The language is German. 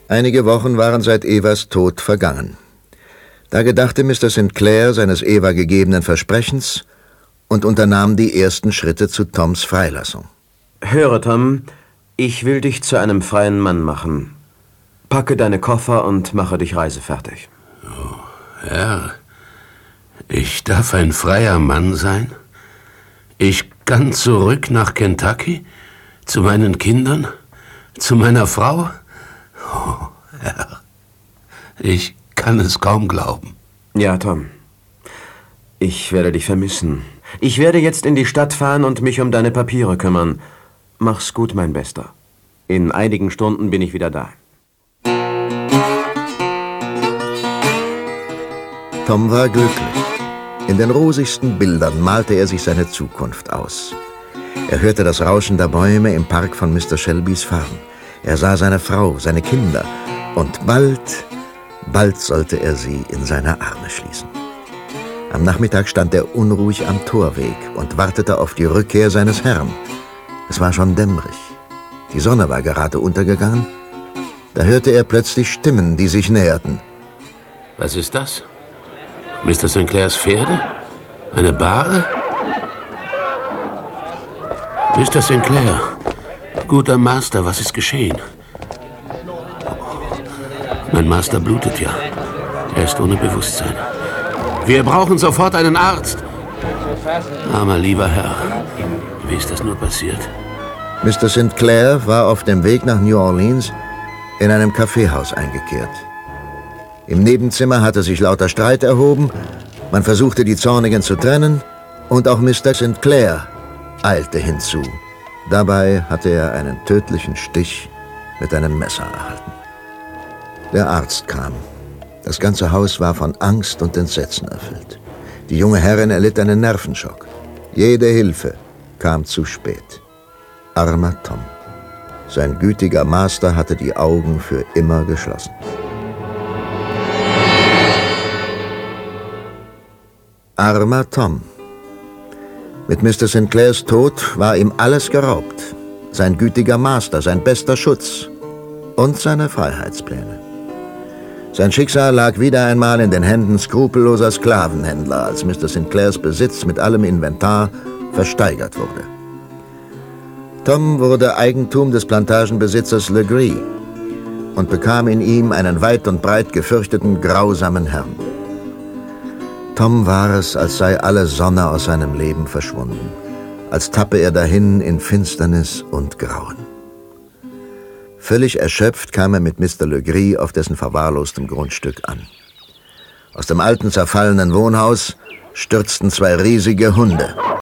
Einige Wochen waren seit Evas Tod vergangen. Da gedachte Mr. Sinclair seines Eva gegebenen Versprechens und unternahm die ersten Schritte zu Toms Freilassung. Höre, Tom, ich will dich zu einem freien Mann machen. Packe deine Koffer und mache dich reisefertig. Oh, Herr, ich darf ein freier Mann sein? Ich kann zurück nach Kentucky? Zu meinen Kindern? Zu meiner Frau? Oh, Herr, ich kann es kaum glauben. Ja, Tom. Ich werde dich vermissen. Ich werde jetzt in die Stadt fahren und mich um deine Papiere kümmern. Mach's gut, mein Bester. In einigen Stunden bin ich wieder da. Tom war glücklich. In den rosigsten Bildern malte er sich seine Zukunft aus. Er hörte das Rauschen der Bäume im Park von Mr. Shelbys Farm. Er sah seine Frau, seine Kinder und bald sollte er sie in seine Arme schließen. Am Nachmittag stand er unruhig am Torweg und wartete auf die Rückkehr seines Herrn. Es war schon dämmerig. Die Sonne war gerade untergegangen. Da hörte er plötzlich Stimmen, die sich näherten. Was ist das? Mr. Sinclairs Pferde? Eine Bahre? Mr. Sinclair, guter Master, was ist geschehen? Mein Master blutet ja. Er ist ohne Bewusstsein. Wir brauchen sofort einen Arzt. Armer lieber Herr, wie ist das nur passiert? Mr. Sinclair war auf dem Weg nach New Orleans in einem Kaffeehaus eingekehrt. Im Nebenzimmer hatte sich lauter Streit erhoben, man versuchte die Zornigen zu trennen und auch Mr. Sinclair eilte hinzu. Dabei hatte er einen tödlichen Stich mit einem Messer erhalten. Der Arzt kam. Das ganze Haus war von Angst und Entsetzen erfüllt. Die junge Herrin erlitt einen Nervenschock. Jede Hilfe kam zu spät. Armer Tom. Sein gütiger Master hatte die Augen für immer geschlossen. Armer Tom. Mit Mr. Sinclairs Tod war ihm alles geraubt. Sein gütiger Master, sein bester Schutz und seine Freiheitspläne. Sein Schicksal lag wieder einmal in den Händen skrupelloser Sklavenhändler, als Mr. Sinclairs Besitz mit allem Inventar versteigert wurde. Tom wurde Eigentum des Plantagenbesitzers Legree und bekam in ihm einen weit und breit gefürchteten, grausamen Herrn. Tom war es, als sei alle Sonne aus seinem Leben verschwunden, als tappe er dahin in Finsternis und Grauen. Völlig erschöpft kam er mit Mr. Legree auf dessen verwahrlostem Grundstück an. Aus dem alten, zerfallenen Wohnhaus stürzten zwei riesige Hunde.